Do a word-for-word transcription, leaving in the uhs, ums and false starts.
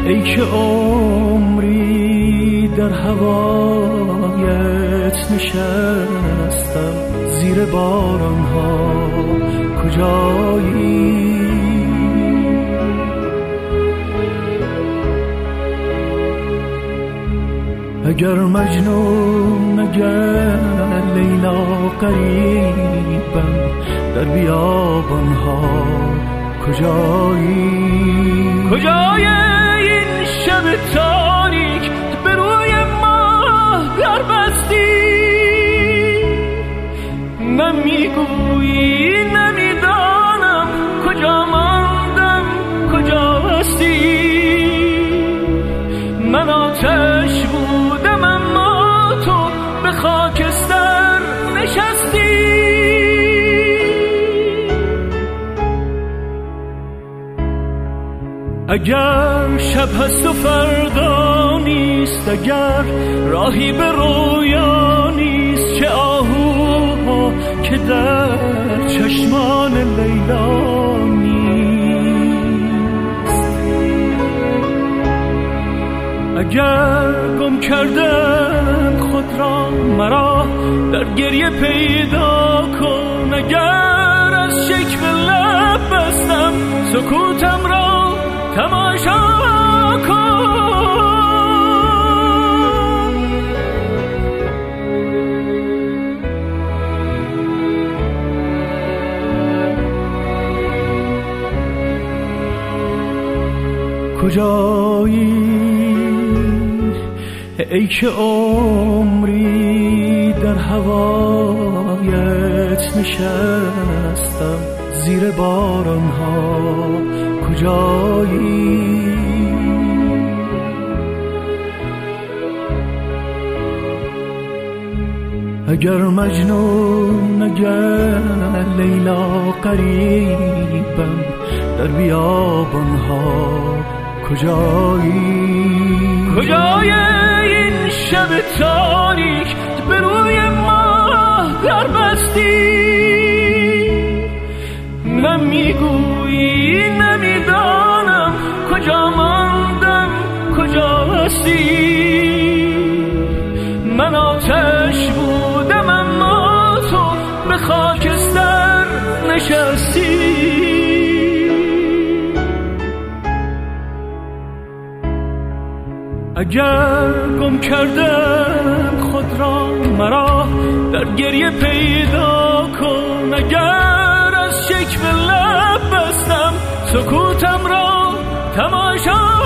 ای که عمری در هوایت نشستم، زیر باران ها کجایی؟ اگر مجنون اگر لیلا قریبم، در بیابان ها کجایی؟ کجای این شب تاریک به روی ماه در بستی؟ نمیگویی نمیدانم کجا ماندم کجا هستی؟ من آتش بودم اما تو به خاکستر نشستی. اگر شب هست و فردا نیست، اگر راهی به رویا نیست، چه آهوها که در چشمان لیلا نیست. اگر گم کردم خود را مرا در گریه پیدا کن، اگر از شکوه لب بستم سکوتم را تماشا کن. کجایی ای که عمری در هوایت نشستم، زیر باران ها کجایی؟ اگر مجنون اگر لیلا قریبم، در بیابان ها کجایی؟ کجای این شب تاریک به روی ماه در بستی؟ نمیگویی نمیدانم کجا ماندم کجا هستی؟ من آتش بودم اما تو به خاکستر نشستی. اگر گم کردم خود را مرا در گریه پیدا کن، اگر از شکوه لب بستم سکوتم را تماشا